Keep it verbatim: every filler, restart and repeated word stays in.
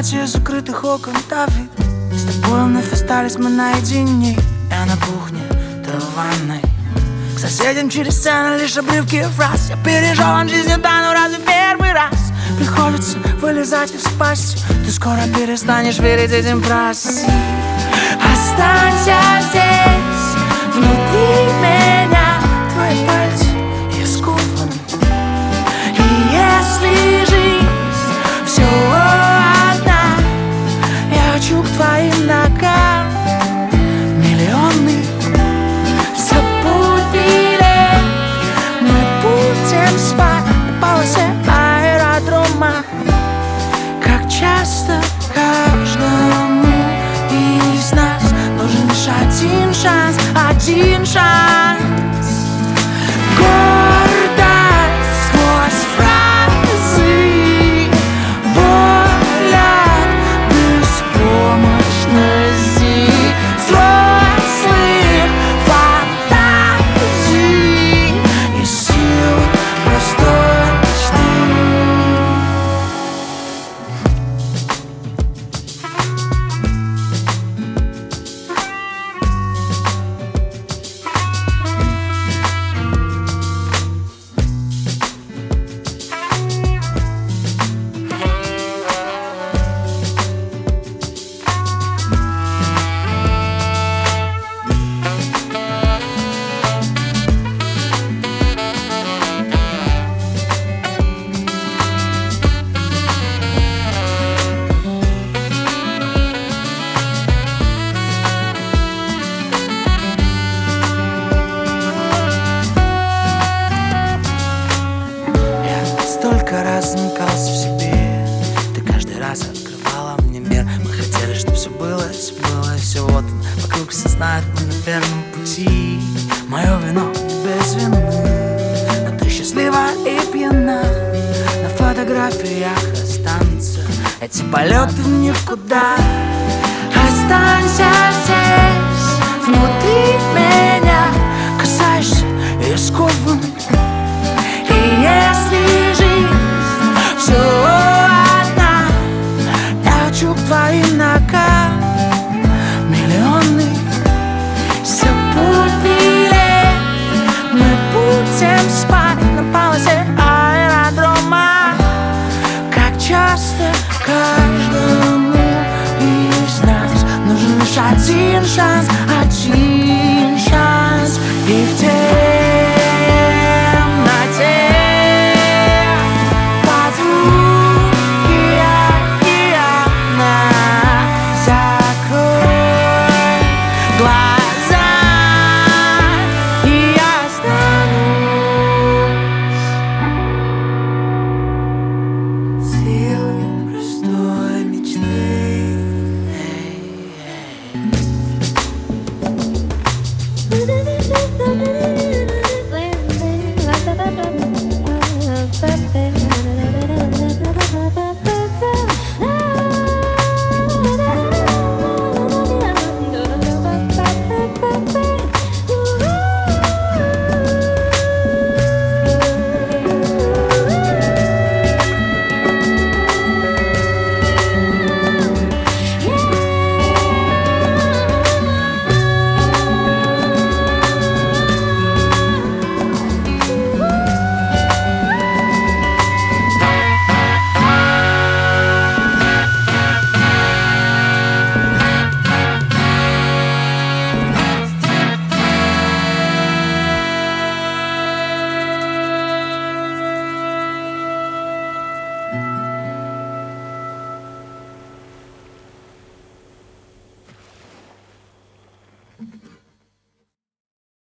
темноте закрытых окон давит. С тобой вновь остались мы наедине. Я на кухне, ты в ванной. К соседям через стены лишь обрывки фраз. Я пережеван жизнью, да, но разве первый раз приходится вылезать из пасти? Ты скоро перестанешь верить этим фразам. Останься здесь, внутри меня. Твои пальцы я скован. И если жизнь все одна, я хочу к твоим ногам. Миллионы запутали, мы будем спать на полосе аэродрома. Как часто каждому из нас нужен лишь один шанс, один шанс. Гордость сквозь фразы, боль от беспомощности, взрослых фантазий и сил простой мечты. Столько раз замыкался в себе, ты каждый раз открывала мне мир. Мы хотели, чтобы все было, все было, и все вот он. Вокруг все знают, мы на верном пути. Мое вино без вины, но ты счастлива и пьяна. На фотографиях останутся эти полеты в никуда. Останься здесь, внутри меня.